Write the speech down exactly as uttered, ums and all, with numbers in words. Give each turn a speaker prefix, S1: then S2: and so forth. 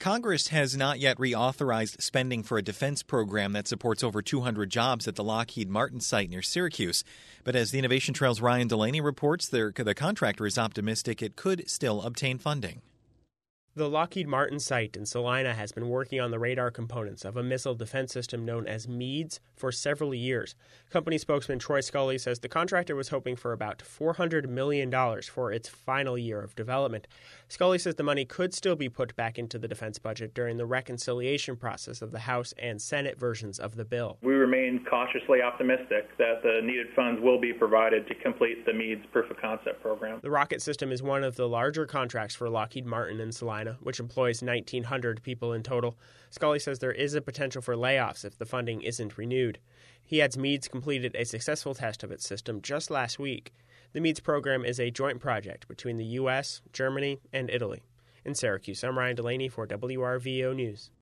S1: Congress has not yet reauthorized spending for a defense program that supports over two hundred jobs at the Lockheed Martin site near Syracuse. But as the Innovation Trail's Ryan Delaney reports, the contractor is optimistic it could still obtain funding.
S2: The Lockheed Martin site in Salina has been working on the radar components of a missile defense system known as MEADS for several years. Company spokesman Troy Scully says the contractor was hoping for about four hundred million dollars for its final year of development. Scully says the money could still be put back into the defense budget during the reconciliation process of the House and Senate versions of the bill.
S3: We remain cautiously optimistic that the needed funds will be provided to complete the MEADS proof-of-concept program.
S2: The rocket system is one of the larger contracts for Lockheed Martin in Salina, which employs nineteen hundred people in total. Scully says there is a potential for layoffs if the funding isn't renewed. He adds MEADS completed a successful test of its system just last week. The MEADS program is a joint project between the U S, Germany, and Italy. In Syracuse, I'm Ryan Delaney for W R V O News.